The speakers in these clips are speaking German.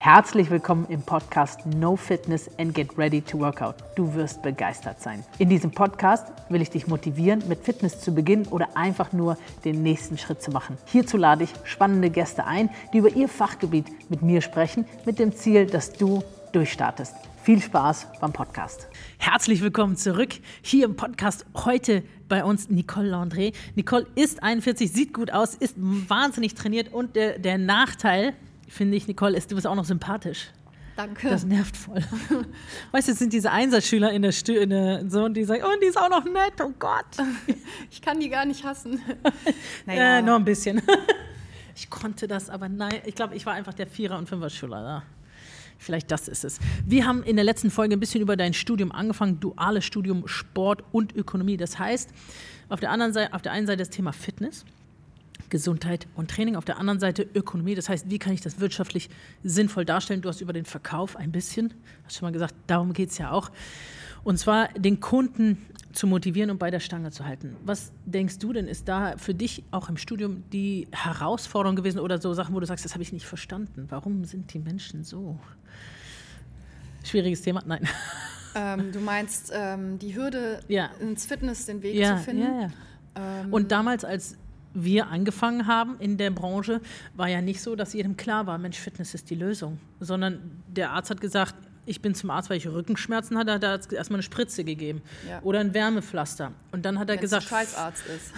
Herzlich willkommen im Podcast No Fitness and Get Ready to Workout. Du wirst begeistert sein. In diesem Podcast will ich dich motivieren, mit Fitness zu beginnen oder einfach nur den nächsten Schritt zu machen. Hierzu lade ich spannende Gäste ein, die über ihr Fachgebiet mit mir sprechen, mit dem Ziel, dass du durchstartest. Viel Spaß beim Podcast. Herzlich willkommen zurück hier im Podcast. Heute bei uns Nicole Landré. Nicole ist 41, sieht gut aus, ist wahnsinnig trainiert und der Nachteil, finde ich, Nicole, ist, du bist auch noch sympathisch. Danke. Das nervt voll. Weißt du, es sind diese Einserschüler in der so, und die sagen, oh, und die ist auch noch nett, oh Gott. Ich kann die gar nicht hassen. Naja. Noch ein bisschen. Ich konnte das, aber nein, ich glaube, ich war einfach der Vierer- und Fünfer-Schüler. Ja. Vielleicht das ist es. Wir haben in der letzten Folge ein bisschen über dein Studium angefangen, duales Studium Sport und Ökonomie. Das heißt, auf der einen Seite das Thema Fitness, Gesundheit und Training, auf der anderen Seite Ökonomie. Das heißt, wie kann ich das wirtschaftlich sinnvoll darstellen? Du hast über den Verkauf ein bisschen, hast schon mal gesagt, darum geht es ja auch. Und zwar den Kunden zu motivieren und bei der Stange zu halten. Was denkst du denn, ist da für dich auch im Studium die Herausforderung gewesen oder so Sachen, wo du sagst, das habe ich nicht verstanden? Warum sind die Menschen so? Schwieriges Thema? Nein. Du meinst die Hürde, ins Fitness den Weg zu finden? Ja. Und damals, als wir angefangen haben in der Branche, war ja nicht so, dass jedem klar war, Mensch, Fitness ist die Lösung. Sondern der Arzt hat gesagt, ich bin zum Arzt, weil ich Rückenschmerzen hatte, hat er erstmal eine Spritze gegeben. Ja. Oder ein Wärmepflaster. Und dann hat er gesagt, Scheißarzt ist.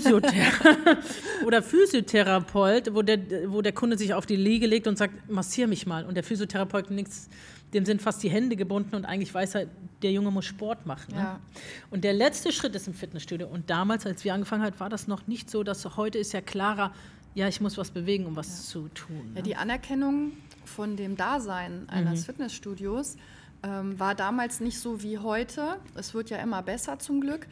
Physiotherapeut, wo der Kunde sich auf die Liege legt und sagt, massier mich mal. Und der Physiotherapeut dem sind fast die Hände gebunden und eigentlich weiß er, der Junge muss Sport machen. Ne? Ja. Und der letzte Schritt ist im Fitnessstudio. Und damals, als wir angefangen haben, war das noch nicht so, dass heute ist ja klarer, ja, ich muss was bewegen, um was zu tun. Ne? Ja, die Anerkennung von dem Dasein eines Fitnessstudios war damals nicht so wie heute. Es wird ja immer besser zum Glück.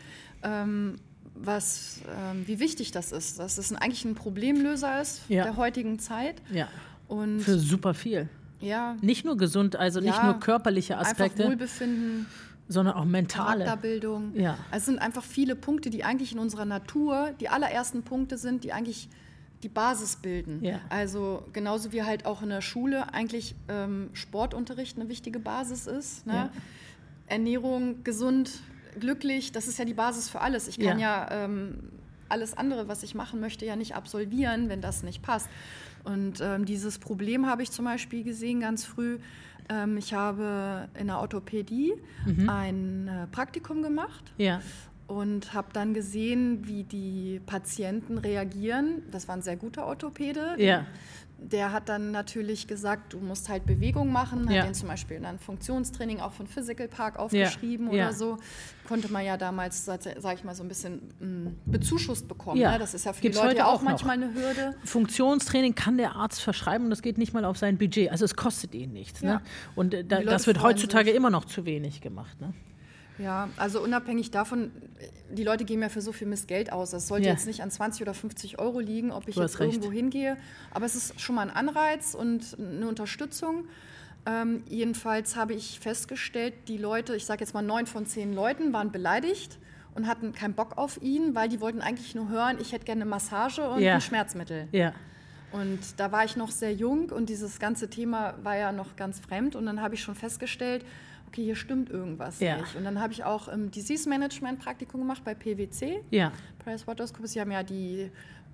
Wie wichtig das ist, dass es eigentlich ein Problemlöser ist der heutigen Zeit. Ja. Und für super viel. Ja. Nicht nur gesund, also nicht nur körperliche Aspekte. Einfach Wohlbefinden, sondern auch mentale. Charakterbildung. Ja. Also es sind einfach viele Punkte, die eigentlich in unserer Natur die allerersten Punkte sind, die eigentlich die Basis bilden. Ja. Also genauso wie halt auch in der Schule eigentlich Sportunterricht eine wichtige Basis ist. Ne? Ja. Ernährung, gesund, glücklich, das ist ja die Basis für alles. Ich kann alles andere, was ich machen möchte, ja nicht absolvieren, wenn das nicht passt. Und dieses Problem habe ich zum Beispiel gesehen ganz früh. Ich habe in der Orthopädie ein Praktikum gemacht und habe dann gesehen, wie die Patienten reagieren. Das war ein sehr guter Orthopäde. Ja. Der hat dann natürlich gesagt, du musst halt Bewegung machen, hat den zum Beispiel dann Funktionstraining auch von Physical Park aufgeschrieben oder so. Konnte man ja damals, sag ich mal, so ein bisschen bezuschusst bekommen. Ja. Ne? Das ist ja für Gibt's die Leute heute auch noch. Manchmal eine Hürde. Funktionstraining kann der Arzt verschreiben und das geht nicht mal auf sein Budget. Also es kostet ihn nichts. Ja. Ne? Und das wird heutzutage immer noch zu wenig gemacht. Ne? Ja, also unabhängig davon, die Leute geben ja für so viel Mist Geld aus. Das sollte jetzt nicht an 20 oder 50 Euro liegen, ob ich jetzt irgendwo hingehe. Aber es ist schon mal ein Anreiz und eine Unterstützung. Jedenfalls habe ich festgestellt, die Leute, ich sage jetzt mal 9 von 10 Leuten, waren beleidigt und hatten keinen Bock auf ihn, weil die wollten eigentlich nur hören, ich hätte gerne eine Massage und ein Schmerzmittel. Ja. Und da war ich noch sehr jung und dieses ganze Thema war ja noch ganz fremd. Und dann habe ich schon festgestellt, okay, hier stimmt irgendwas nicht. Und dann habe ich auch im Disease Management Praktikum gemacht bei PwC. Ja. PricewaterhouseCoopers, die haben ja die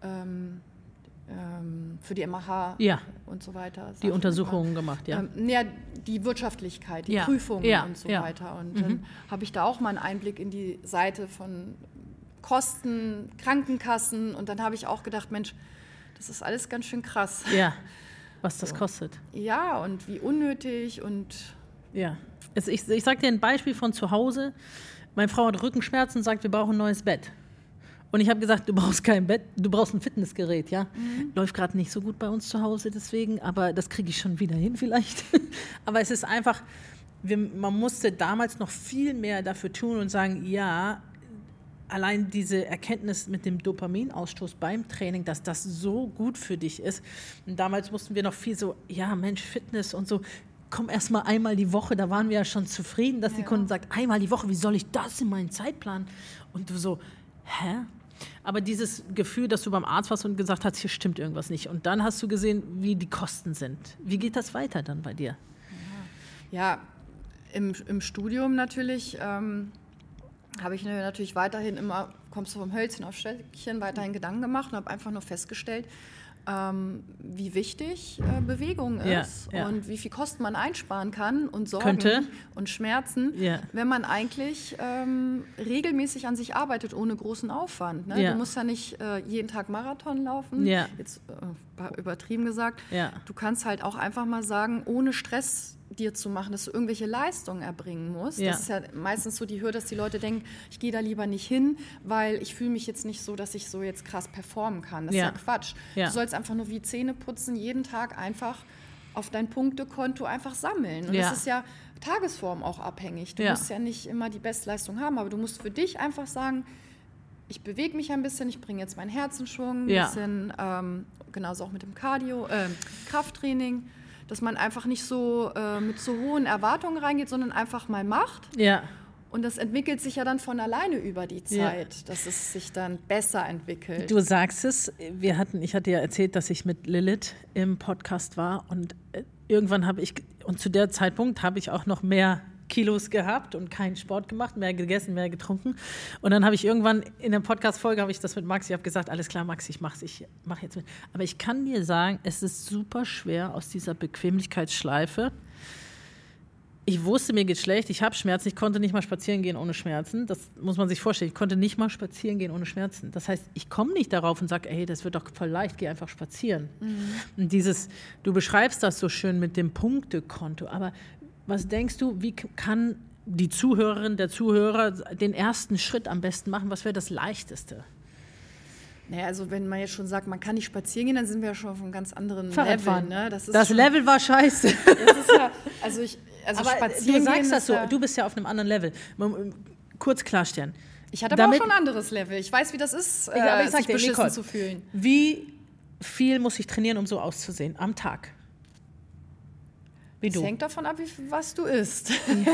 für die MH und so weiter. Die Untersuchungen gemacht, die Wirtschaftlichkeit, die Prüfungen und so weiter. Und dann habe ich da auch mal einen Einblick in die Seite von Kosten, Krankenkassen. Und dann habe ich auch gedacht, Mensch, das ist alles ganz schön krass. Ja, was das kostet. Ja, und wie unnötig und... Ja, ich sage dir ein Beispiel von zu Hause. Meine Frau hat Rückenschmerzen und sagt, wir brauchen ein neues Bett. Und ich habe gesagt, du brauchst kein Bett, du brauchst ein Fitnessgerät, ja. Läuft gerade nicht so gut bei uns zu Hause deswegen, aber das kriege ich schon wieder hin vielleicht. Aber es ist einfach, man musste damals noch viel mehr dafür tun und sagen, ja, allein diese Erkenntnis mit dem Dopaminausstoß beim Training, dass das so gut für dich ist. Und damals mussten wir noch viel so, ja Mensch, Fitness und so, komm erst mal einmal die Woche, da waren wir ja schon zufrieden, dass die Kunden sagt, einmal die Woche, wie soll ich das in meinen Zeitplan? Und du so, hä? Aber dieses Gefühl, dass du beim Arzt warst und gesagt hast, hier stimmt irgendwas nicht. Und dann hast du gesehen, wie die Kosten sind. Wie geht das weiter dann bei dir? Ja, im Studium natürlich habe ich mir natürlich weiterhin immer, kommst du vom Hölzchen auf Stöckchen, weiterhin Gedanken gemacht und habe einfach nur festgestellt, wie wichtig Bewegung ist und wie viel Kosten man einsparen kann und Sorgen und Schmerzen, wenn man eigentlich regelmäßig an sich arbeitet, ohne großen Aufwand. Ne? Du musst ja nicht jeden Tag Marathon laufen, jetzt übertrieben gesagt. Du kannst halt auch einfach mal sagen, ohne Stress dir zu machen, dass du irgendwelche Leistungen erbringen musst. Das ist ja meistens so die Hürde, dass die Leute denken, ich gehe da lieber nicht hin, weil ich fühle mich jetzt nicht so, dass ich so jetzt krass performen kann. Das ist ja Quatsch. Du sollst einfach nur wie Zähne putzen, jeden Tag einfach auf dein Punktekonto einfach sammeln. Und das ist ja Tagesform auch abhängig. Du musst ja nicht immer die Bestleistung haben, aber du musst für dich einfach sagen, ich bewege mich ein bisschen, ich bringe jetzt mein Herz in Schwung, ein bisschen, genauso auch mit dem Krafttraining, dass man einfach nicht so mit so hohen Erwartungen reingeht, sondern einfach mal macht. Und das entwickelt sich ja dann von alleine über die Zeit, dass es sich dann besser entwickelt. Du sagst es, ich hatte ja erzählt, dass ich mit Lilith im Podcast war und irgendwann und zu der Zeitpunkt habe ich auch noch mehr Kilos gehabt und keinen Sport gemacht, mehr gegessen, mehr getrunken. Und dann habe ich irgendwann in der Podcast-Folge das mit Max, ich habe gesagt, alles klar, Max, ich mache jetzt mit. Aber ich kann dir sagen, es ist super schwer aus dieser Bequemlichkeitsschleife. Ich wusste, mir geht schlecht, ich habe Schmerzen, ich konnte nicht mal spazieren gehen ohne Schmerzen. Das muss man sich vorstellen, ich konnte nicht mal spazieren gehen ohne Schmerzen. Das heißt, ich komme nicht darauf und sage, ey, das wird doch voll leicht, geh einfach spazieren. Und du beschreibst das so schön mit dem Punktekonto, aber was denkst du, wie kann die Zuhörerin, der Zuhörer den ersten Schritt am besten machen? Was wäre das Leichteste? Naja, also wenn man jetzt schon sagt, man kann nicht spazieren gehen, dann sind wir ja schon auf einem ganz anderen Fahrradfahren. Level. Ne? Das Level war scheiße. Das ist ja, aber spazieren du sagst das so, du bist ja auf einem anderen Level. Kurz klarstellen. Ich hatte aber auch schon ein anderes Level. Ich weiß, wie das ist, sich beschissen zu fühlen. Wie viel muss ich trainieren, um so auszusehen am Tag? Das hängt davon ab, was du isst.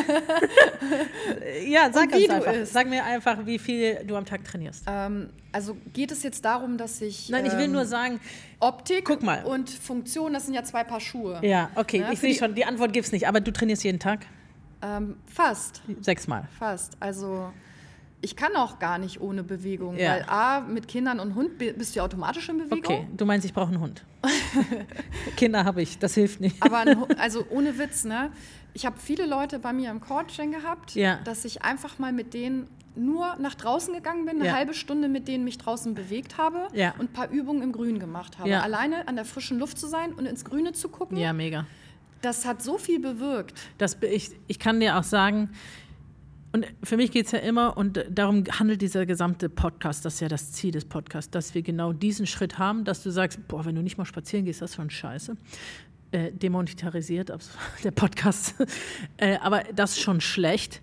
Ja, sag uns einfach. Sag mir einfach, wie viel du am Tag trainierst. Also geht es jetzt darum, dass ich... Nein, ich will nur sagen... Optik und Funktion, das sind ja 2 Paar Schuhe. Ja, okay, ich sehe schon, die Antwort gibt es nicht. Aber du trainierst jeden Tag? Fast. 6-mal? Fast. Also... Ich kann auch gar nicht ohne Bewegung, weil mit Kindern und Hund bist du ja automatisch in Bewegung. Okay, du meinst, ich brauche einen Hund. Kinder habe ich, das hilft nicht. Aber also ohne Witz, ne? Ich habe viele Leute bei mir im Coaching gehabt, dass ich einfach mal mit denen nur nach draußen gegangen bin, eine halbe Stunde mit denen mich draußen bewegt habe und ein paar Übungen im Grün gemacht habe. Alleine an der frischen Luft zu sein und ins Grüne zu gucken. Ja, mega. Das hat so viel bewirkt. Ich kann dir auch sagen, und für mich geht es ja immer, und darum handelt dieser gesamte Podcast, das ist ja das Ziel des Podcasts, dass wir genau diesen Schritt haben, dass du sagst, boah, wenn du nicht mal spazieren gehst, das ist schon scheiße. Demonetarisiert, der Podcast. Aber das ist schon schlecht.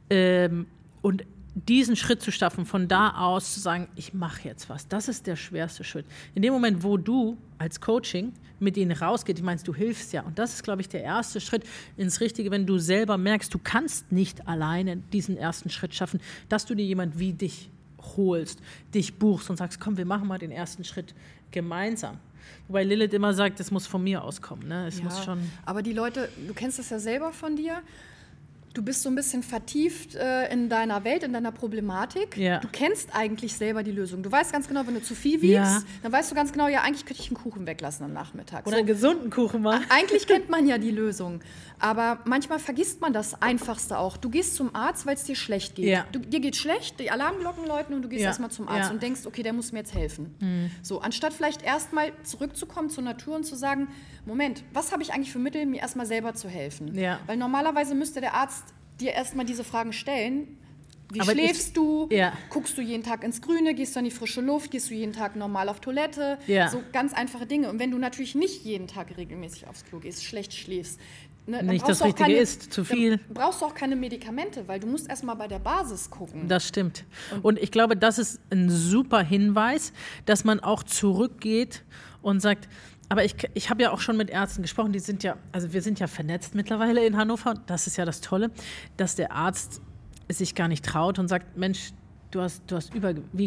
Und diesen Schritt zu schaffen, von da aus zu sagen, ich mache jetzt was, das ist der schwerste Schritt. In dem Moment, wo du als Coaching mit ihnen rausgehst, ich meine, du hilfst ja. Und das ist, glaube ich, der erste Schritt ins Richtige, wenn du selber merkst, du kannst nicht alleine diesen ersten Schritt schaffen, dass du dir jemand wie dich holst, dich buchst und sagst, komm, wir machen mal den ersten Schritt gemeinsam. Wobei Lilith immer sagt, es muss von mir auskommen. Ne? Es muss schon. Aber die Leute, du kennst das ja selber von dir, du bist so ein bisschen vertieft in deiner Welt, in deiner Problematik. Ja. Du kennst eigentlich selber die Lösung. Du weißt ganz genau, wenn du zu viel wiegst, dann weißt du ganz genau, ja, eigentlich könnte ich einen Kuchen weglassen am Nachmittag. Oder einen gesunden Kuchen machen. Eigentlich kennt man ja die Lösung. Aber manchmal vergisst man das Einfachste auch. Du gehst zum Arzt, weil es dir schlecht geht. Ja. Dir geht schlecht, die Alarmglocken läuten und du gehst erstmal zum Arzt und denkst, okay, der muss mir jetzt helfen. So, anstatt vielleicht erstmal zurückzukommen zur Natur und zu sagen, Moment, was habe ich eigentlich für Mittel, mir erstmal selber zu helfen? Ja. Weil normalerweise müsste der Arzt dir erstmal diese Fragen stellen. Wie aber schläfst du? Ja. Guckst du jeden Tag ins Grüne? Gehst du in die frische Luft? Gehst du jeden Tag normal auf Toilette? Ja. So ganz einfache Dinge. Und wenn du natürlich nicht jeden Tag regelmäßig aufs Klo gehst, schlecht schläfst, ne, dann nicht das Richtige isst, zu viel. Dann brauchst du auch keine Medikamente, weil du musst erstmal bei der Basis gucken. Das stimmt. Und ich glaube, das ist ein super Hinweis, dass man auch zurückgeht und sagt, aber ich habe ja auch schon mit Ärzten gesprochen, wir sind ja vernetzt mittlerweile in Hannover. Das ist ja das Tolle, dass der Arzt sich gar nicht traut und sagt, Mensch, du hast Übergewicht.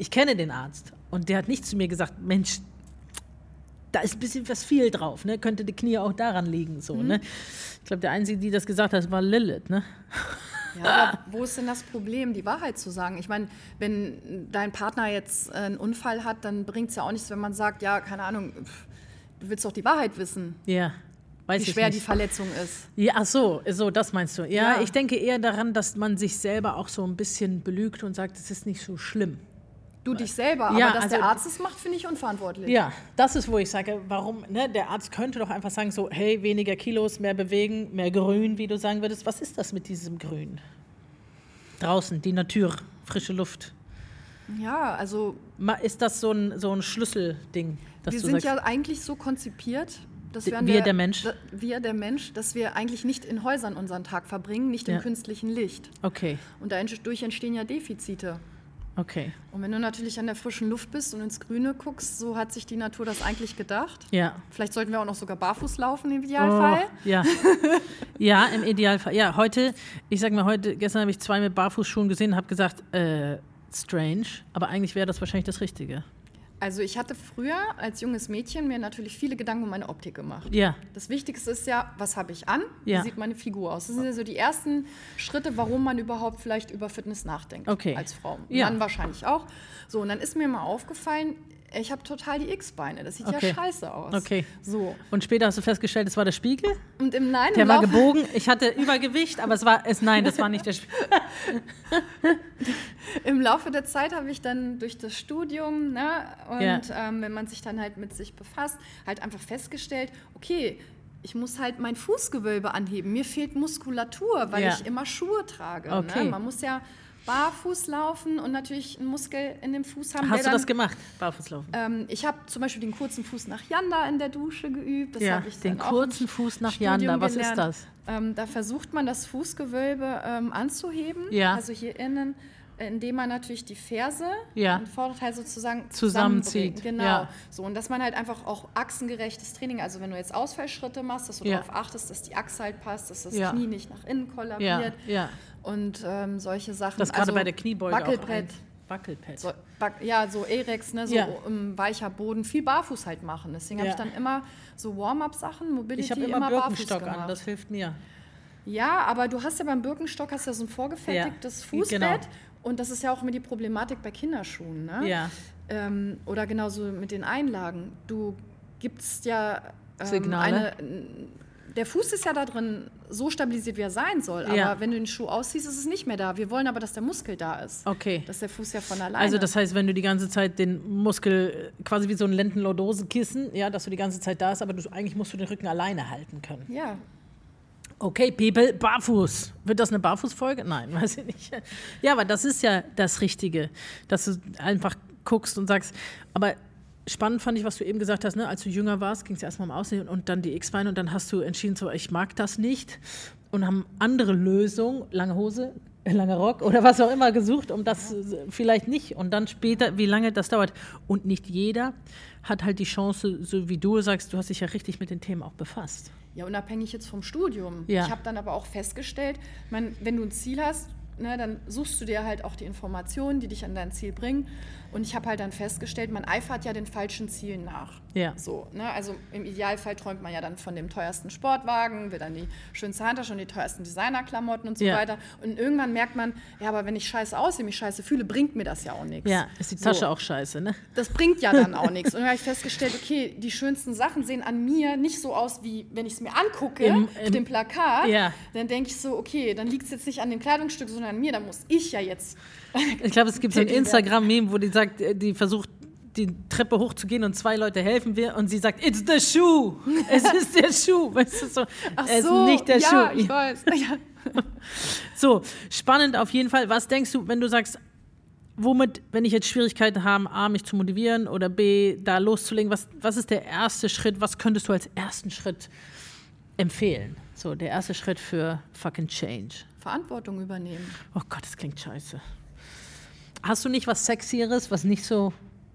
ich kenne den Arzt und der hat nicht zu mir gesagt, Mensch, da ist ein bisschen was viel drauf, ne? Könnte die Knie auch daran liegen, so, ne? Ich glaube, der Einzige, die das gesagt hat, war Lilith, ne? Ja, aber wo ist denn das Problem, die Wahrheit zu sagen? Ich meine, wenn dein Partner jetzt einen Unfall hat, dann bringt es ja auch nichts, wenn man sagt, ja, keine Ahnung, du willst doch die Wahrheit wissen. Ja. Weiß wie schwer nicht. die Verletzung ist. Ja, ach so, das meinst du. Ja, ich denke eher daran, dass man sich selber auch so ein bisschen belügt und sagt, es ist nicht so schlimm. Du dich selber, aber dass der Arzt es macht, finde ich unverantwortlich. Ja, das ist, wo ich sage, warum, ne, der Arzt könnte doch einfach sagen so, hey, weniger Kilos, mehr bewegen, mehr Grün, wie du sagen würdest. Was ist das mit diesem Grün? Draußen, die Natur, frische Luft. Ja, also... Ist das so ein Schlüsselding, dass wir du sind sagst, ja eigentlich so konzipiert, dass der Mensch, dass wir eigentlich nicht in Häusern unseren Tag verbringen, nicht im künstlichen Licht. Okay. Und dadurch entstehen ja Defizite. Okay. Und wenn du natürlich an der frischen Luft bist und ins Grüne guckst, so hat sich die Natur das eigentlich gedacht. Ja. Vielleicht sollten wir auch noch sogar barfuß laufen im Idealfall. Oh, ja. Ja, im Idealfall. Ja, gestern habe ich 2 mit Barfußschuhen gesehen und habe gesagt, strange, aber eigentlich wäre das wahrscheinlich das Richtige. Also ich hatte früher als junges Mädchen mir natürlich viele Gedanken um meine Optik gemacht. Ja. Das Wichtigste ist ja, was habe ich an? Ja. Wie sieht meine Figur aus? Das sind ja so die ersten Schritte, warum man überhaupt vielleicht über Fitness nachdenkt als Frau. Ja. Mann wahrscheinlich auch. So, und dann ist mir mal aufgefallen, ich habe total die X-Beine. Das sieht ja scheiße aus. Okay. So. Und später hast du festgestellt, es war der Spiegel? Und der war gebogen. Ich hatte Übergewicht, aber das war nicht der Spiegel. Im Laufe der Zeit habe ich dann durch das Studium, ne, und wenn man sich dann halt mit sich befasst, halt einfach festgestellt, okay, ich muss halt mein Fußgewölbe anheben. Mir fehlt Muskulatur, weil ich immer Schuhe trage. Okay. Ne? Man muss ja barfuß laufen und natürlich einen Muskel in dem Fuß haben. Hast du das gemacht, barfuß laufen? Ich habe zum Beispiel den kurzen Fuß nach Yanda in der Dusche geübt. Das habe ich den kurzen Fuß nach Yanda, was ist das? Da versucht man das Fußgewölbe anzuheben, also hier innen, indem man natürlich die Ferse und Vorderteil sozusagen zusammenzieht. Genau. Ja. So, und dass man halt einfach auch achsengerechtes Training, also wenn du jetzt Ausfallschritte machst, dass du darauf achtest, dass die Achse halt passt, dass das Knie nicht nach innen kollabiert. Und solche Sachen. Das gerade bei der Kniebeuge Wackelbrett. Wackelpad. So Erex, ne, so weicher Boden, viel barfuß halt machen. Deswegen habe ich dann immer so Warm-up-Sachen, Mobility, ich habe immer Birkenstock an, das hilft mir. Ja, aber du hast ja beim Birkenstock so ein vorgefertigtes Fußbett. Genau. Und das ist ja auch immer die Problematik bei Kinderschuhen. Ne? Ja. Oder genauso mit den Einlagen. Du gibst ja Signale. Der Fuß ist ja da drin so stabilisiert, wie er sein soll. Aber wenn du den Schuh ausziehst, ist es nicht mehr da. Wir wollen aber, dass der Muskel da ist. Okay. Dass der Fuß ja von alleine... Also das heißt, wenn du die ganze Zeit den Muskel, quasi wie so ein Lendenlordosekissen, dass du die ganze Zeit da ist, aber eigentlich musst du den Rücken alleine halten können. Ja. Okay, People, barfuß. Wird das eine Barfußfolge? Nein, weiß ich nicht. Ja, aber das ist ja das Richtige, dass du einfach guckst und sagst, aber spannend fand ich, was du eben gesagt hast, ne? Als du jünger warst, ging es erstmal um Aussehen und dann die X-Beine und dann hast du entschieden, so, ich mag das nicht und haben andere Lösungen, lange Hose, langer Rock oder was auch immer gesucht, um das vielleicht nicht und dann später, wie lange das dauert. Und nicht jeder hat halt die Chance, so wie du sagst, du hast dich ja richtig mit den Themen auch befasst. Ja, unabhängig jetzt vom Studium. Ja. Ich habe dann aber auch festgestellt, wenn du ein Ziel hast, ne, dann suchst du dir halt auch die Informationen, die dich an dein Ziel bringen. Und ich habe halt dann festgestellt, man eifert ja den falschen Zielen nach. Ja. So, ne? Also im Idealfall träumt man ja dann von dem teuersten Sportwagen, will dann die schönste Handtasche und die teuersten Designerklamotten und so weiter. Und irgendwann merkt man, ja, aber wenn ich scheiße aussehe, mich scheiße fühle, bringt mir das ja auch nichts. Ja, ist die Tasche auch scheiße, ne? Das bringt ja dann auch nichts. Und dann habe ich festgestellt, okay, die schönsten Sachen sehen an mir nicht so aus, wie wenn ich es mir angucke auf dem Plakat. Ja. Dann denke ich so, okay, dann liegt es jetzt nicht an dem Kleidungsstück, sondern an mir, dann muss ich ja jetzt... Ich glaube, es gibt so ein Instagram-Meme, wo die sagt, die versucht, die Treppe hochzugehen und 2 Leute helfen wir und sie sagt, it's the shoe. Es ist der Schuh. Weißt du, so, es ist nicht der Schuh. Ja, ich weiß. Ja. So, spannend auf jeden Fall. Was denkst du, wenn du sagst, womit, wenn ich jetzt Schwierigkeiten habe, A, mich zu motivieren oder B, da loszulegen, was ist der erste Schritt, was könntest du als ersten Schritt empfehlen? So, der erste Schritt für fucking Change. Verantwortung übernehmen. Oh Gott, das klingt scheiße. Hast du nicht was Sexieres, was nicht so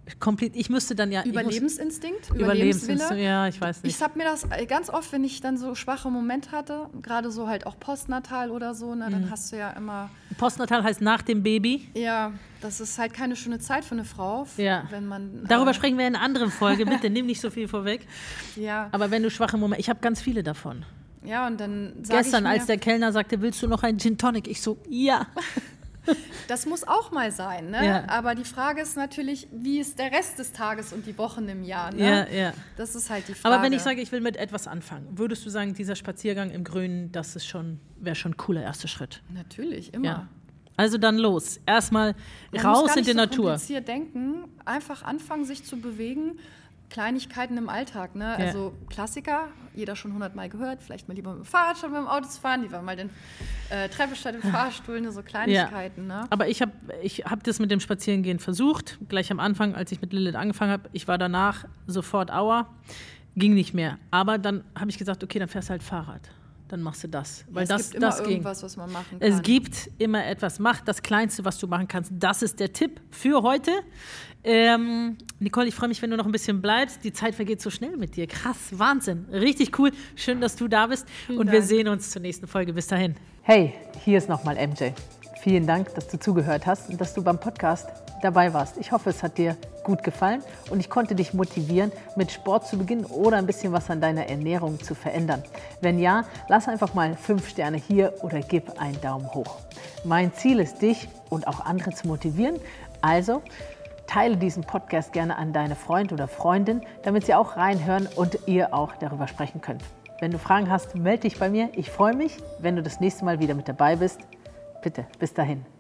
komplett, ich müsste dann ja... Überlebensinstinkt? Überlebenswille? Ja, ich weiß nicht. Ich habe mir das ganz oft, wenn ich dann so schwache Momente hatte, gerade so halt auch postnatal oder so, ne, dann hast du ja immer... Postnatal heißt nach dem Baby? Ja, das ist halt keine schöne Zeit für eine Frau, wenn man... Darüber sprechen wir in einer anderen Folge, bitte nimm nicht so viel vorweg. Ja. Aber wenn du schwache Momente... Ich habe ganz viele davon. Ja, und dann sage Gestern, ich mir, als der Kellner sagte, willst du noch einen Gin Tonic? Ich so, ja. Das muss auch mal sein, ne? Ja. Aber die Frage ist natürlich, wie ist der Rest des Tages und die Wochen im Jahr, ne? Ja. Das ist halt die Frage. Aber wenn ich sage, ich will mit etwas anfangen, würdest du sagen, dieser Spaziergang im Grünen, das ist wäre schon ein cooler erster Schritt? Natürlich, immer. Ja. Also dann los. Erstmal Man raus muss gar in nicht die so Natur. kompliziert denken, einfach anfangen, sich zu bewegen. Kleinigkeiten im Alltag, ne? Ja. Also Klassiker, jeder schon 100-mal gehört, vielleicht mal lieber mit dem Fahrrad statt mit dem Auto zu fahren, lieber mal den Treppe statt dem Fahrstuhl, ne? So Kleinigkeiten. Ja. Ne? Aber ich hab das mit dem Spazierengehen versucht, gleich am Anfang, als ich mit Lilith angefangen habe. Ich war danach sofort Aua, ging nicht mehr. Aber dann habe ich gesagt, okay, dann fährst du halt Fahrrad. Dann machst du das. Weil es gibt immer das ging. irgendwas, was man machen kann. Es gibt immer etwas. Mach das Kleinste, was du machen kannst. Das ist der Tipp für heute. Nicole, ich freue mich, wenn du noch ein bisschen bleibst. Die Zeit vergeht so schnell mit dir. Krass, Wahnsinn. Richtig cool. Schön, dass du da bist. Und wir sehen uns zur nächsten Folge. Bis dahin. Hey, hier ist nochmal MJ. Vielen Dank, dass du zugehört hast und dass du beim Podcast dabei warst. Ich hoffe, es hat dir gut gefallen und ich konnte dich motivieren, mit Sport zu beginnen oder ein bisschen was an deiner Ernährung zu verändern. Wenn ja, lass einfach mal 5 Sterne hier oder gib einen Daumen hoch. Mein Ziel ist, dich und auch andere zu motivieren. Also teile diesen Podcast gerne an deine Freund oder Freundin, damit sie auch reinhören und ihr auch darüber sprechen könnt. Wenn du Fragen hast, melde dich bei mir. Ich freue mich, wenn du das nächste Mal wieder mit dabei bist. Bitte, bis dahin.